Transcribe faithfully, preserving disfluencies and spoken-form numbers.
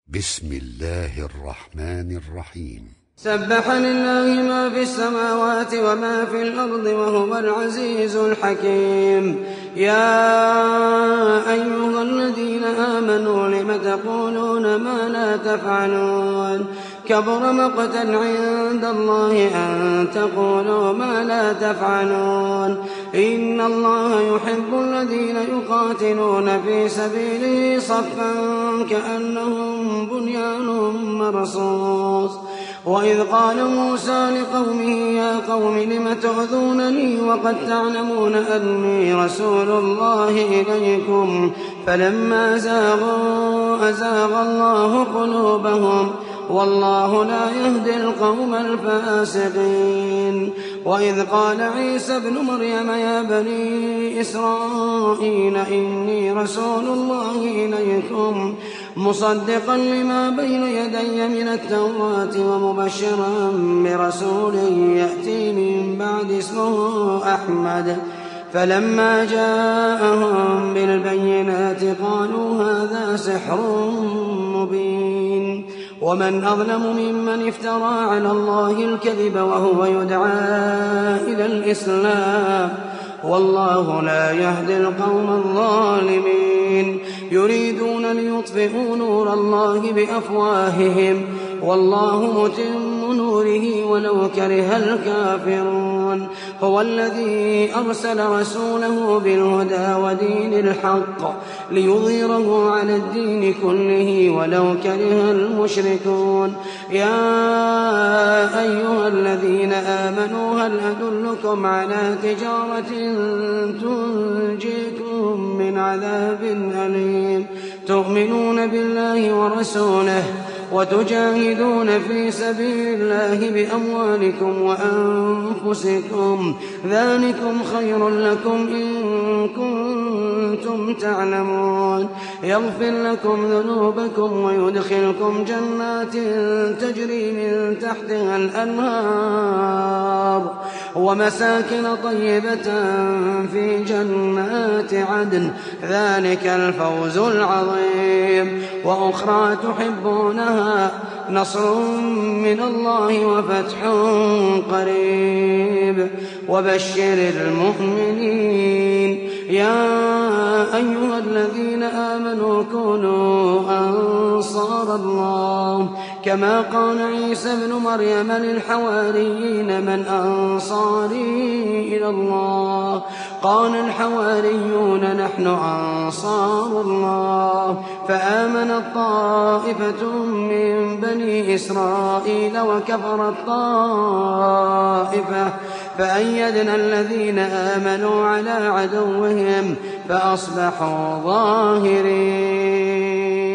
بسم الله الرحمن الرحيم. سبح لله ما في السماوات وما في الأرض وهو العزيز الحكيم. يا أيها الذين آمنوا لم تقولون ما لا تفعلون كبر مقتا عند الله أن تقولوا ما لا تفعلون. إن الله يحب الذين يقاتلون في سبيله صفا كأنهم بنيان مرصوص. وإذ قال موسى لقومه يا قوم لم تؤذونني وقد تعلمون أني رسول الله إليكم فلما زاغوا أزاغ الله قلوبهم والله لا يهدي القوم الفاسقين. وإذ قال عيسى ابن مريم يا بني إسرائيل إني رسول الله إليكم مصدقا لما بين يدي من التوراة ومبشرا برسول يأتي من بعد اسمه أحمد. فلما جاءهم بالبينات قالوا هذا سحر مبين. ومن أظلم ممن افترى على الله الكذب وهو يدعى إلى الإسلام والله لا يهدي القوم الظالمين. يريدون ليطفئوا نور الله بأفواههم والله متم نوره ولو كره الكافرون. هو الذي أرسل رسوله بالهدى ودين الحق ليظهره على الدين كله ولو كره المشركون. يا أيها الذين آمنوا هل أدلكم على تجارة تنجيكم من عذاب أليم تؤمنون بالله ورسوله وتجاهدون في سبيل الله بأموالكم وأنفسكم ذلكم خير لكم إن كنتم تعلمون. يغفر لكم ذنوبكم ويدخلكم جنات تجري من تحتها الأنهار ومساكن طيبة في جنات عدن ذلك الفوز العظيم. وأخرى تحبونها نصر من الله وفتح قريب وبشر المؤمنين. يا أيها الذين آمنوا كونوا أنصار الله كما قال عيسى ابن مريم للحواريين من أنصاري إلى الله قال الحواريون نحن أنصار الله. فآمنت طائفة من بني إسرائيل وكفرت طائفة فأيدنا الذين آمنوا على عدوهم فأصبحوا ظاهرين.